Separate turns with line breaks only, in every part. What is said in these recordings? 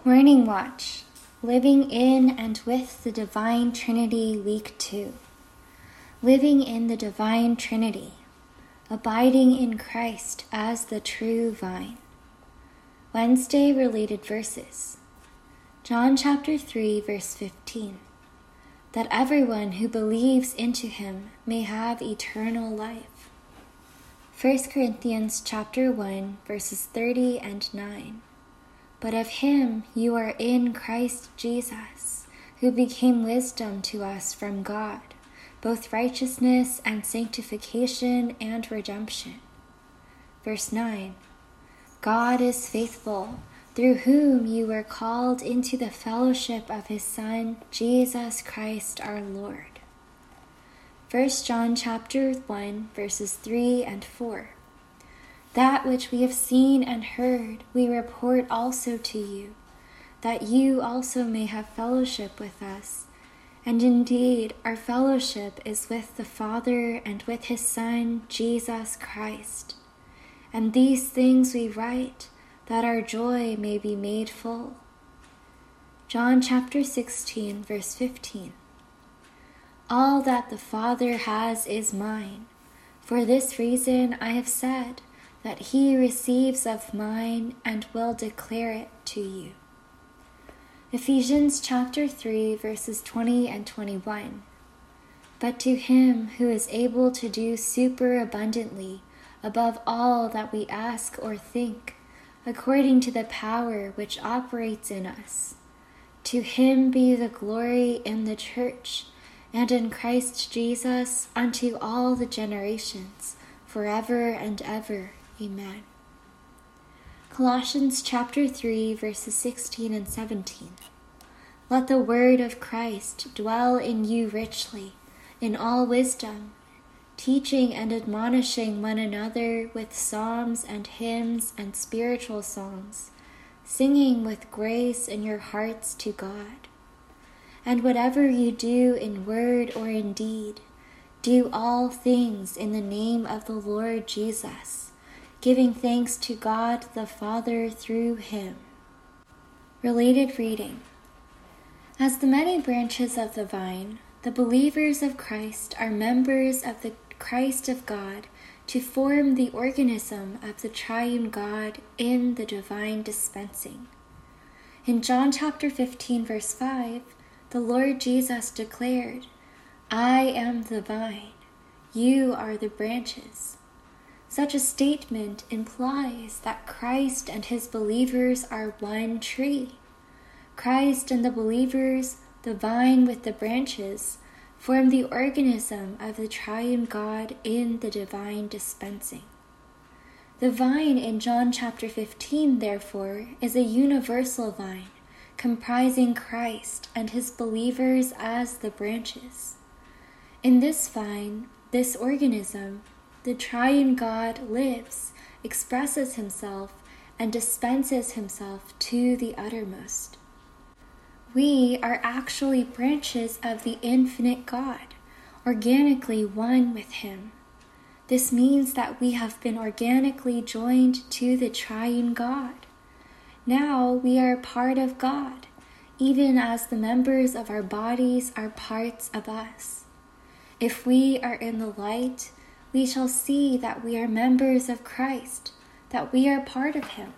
Morning Watch, Living in and with the Divine Trinity, Week 2. Living in the Divine Trinity, abiding in Christ as the true vine. Wednesday related verses. John chapter 3, verse 15. That everyone who believes into him may have eternal life. 1 Corinthians chapter 1, verses 30 and 9. But of him you are in Christ Jesus, who became wisdom to us from God, both righteousness and sanctification and redemption. Verse 9. God is faithful, through whom you were called into the fellowship of his Son, Jesus Christ our Lord. 1 John chapter 1, verses 3 and 4. That which we have seen and heard, we report also to you, that you also may have fellowship with us. And indeed, our fellowship is with the Father and with his Son, Jesus Christ. And these things we write, that our joy may be made full. John chapter 16, verse 15. All that the Father has is mine. For this reason I have said, that he receives of mine and will declare it to you. Ephesians chapter 3, verses 20 and 21. But to him who is able to do superabundantly above all that we ask or think, according to the power which operates in us, to him be the glory in the church and in Christ Jesus unto all the generations, forever and ever. Amen. Colossians chapter 3, verses 16 and 17. Let the word of Christ dwell in you richly, in all wisdom, teaching and admonishing one another with psalms and hymns and spiritual songs, singing with grace in your hearts to God. And whatever you do in word or in deed, do all things in the name of the Lord Jesus, giving thanks to God the Father through him. Related reading. As the many branches of the vine, the believers of Christ are members of the Christ of God to form the organism of the triune God in the divine dispensing. In John chapter 15, verse 5, the Lord Jesus declared, I am the vine, you are the branches. Such a statement implies that Christ and his believers are one tree. Christ and the believers, the vine with the branches, form the organism of the triune God in the divine dispensing. The vine in John chapter 15, therefore, is a universal vine, comprising Christ and his believers as the branches. In this vine, this organism, the triune God lives, expresses himself, and dispenses himself to the uttermost. We are actually branches of the infinite God, organically one with him. This means that we have been organically joined to the triune God. Now we are part of God, even as the members of our bodies are parts of us. If we are in the light, we shall see that we are members of Christ, that we are part of him.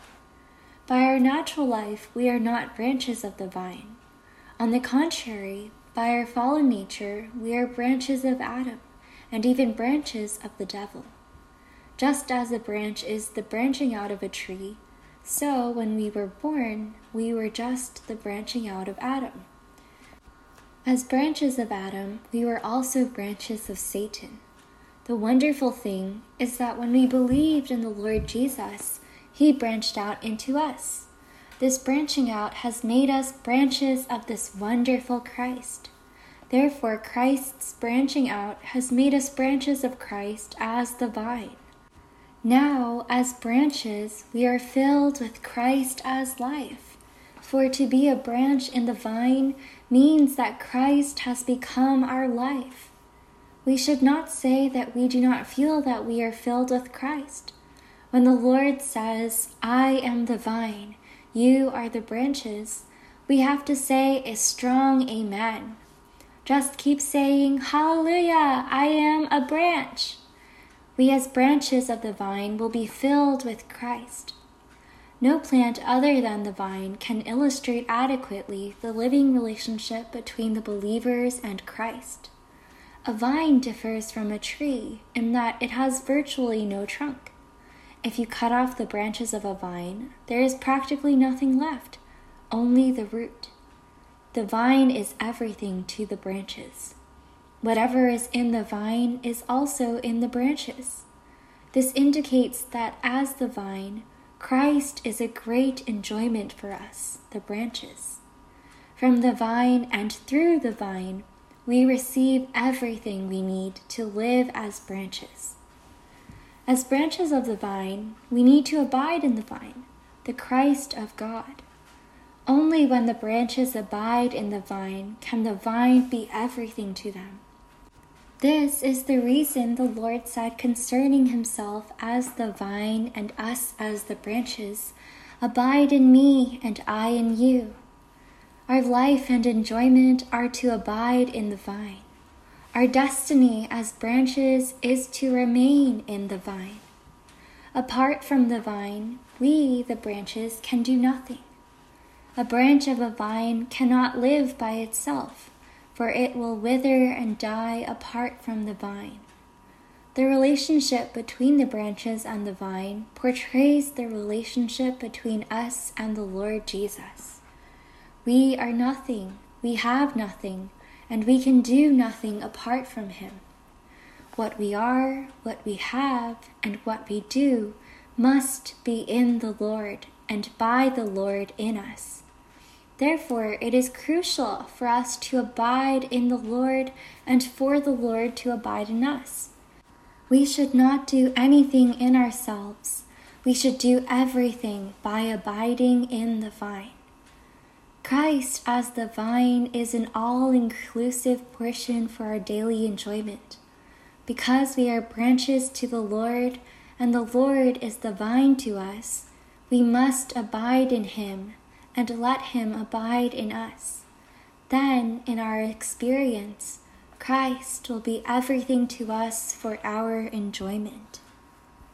By our natural life, we are not branches of the vine. On the contrary, by our fallen nature, we are branches of Adam, and even branches of the devil. Just as a branch is the branching out of a tree, so when we were born, we were just the branching out of Adam. As branches of Adam, we were also branches of Satan. The wonderful thing is that when we believed in the Lord Jesus, he branched out into us. This branching out has made us branches of this wonderful Christ. Therefore, Christ's branching out has made us branches of Christ as the vine. Now, as branches, we are filled with Christ as life. For to be a branch in the vine means that Christ has become our life. We should not say that we do not feel that we are filled with Christ. When the Lord says, I am the vine, You are the branches. We have to say a strong amen. Just keep saying, Hallelujah, I am a branch. We as branches of the vine will be filled with Christ. No plant other than the vine can illustrate adequately the living relationship between the believers and Christ. A vine differs from a tree in that it has virtually no trunk. If you cut off the branches of a vine, there is practically nothing left, only the root. The vine is everything to the branches. Whatever is in the vine is also in the branches. This indicates that as the vine, Christ is a great enjoyment for us, the branches. From the vine and through the vine, we receive everything we need to live as branches. As branches of the vine, we need to abide in the vine, the Christ of God. Only when the branches abide in the vine can the vine be everything to them. This is the reason the Lord said concerning himself as the vine and us as the branches, "Abide in me and I in you." Our life and enjoyment are to abide in the vine. Our destiny as branches is to remain in the vine. Apart from the vine, we, the branches, can do nothing. A branch of a vine cannot live by itself, for it will wither and die apart from the vine. The relationship between the branches and the vine portrays the relationship between us and the Lord Jesus. We are nothing, we have nothing, and we can do nothing apart from him. What we are, what we have, and what we do must be in the Lord and by the Lord in us. Therefore, it is crucial for us to abide in the Lord and for the Lord to abide in us. We should not do anything in ourselves. We should do everything by abiding in the vine. Christ as the vine is an all-inclusive portion for our daily enjoyment. Because we are branches to the Lord and the Lord is the vine to us, we must abide in him and let him abide in us. Then, in our experience, Christ will be everything to us for our enjoyment.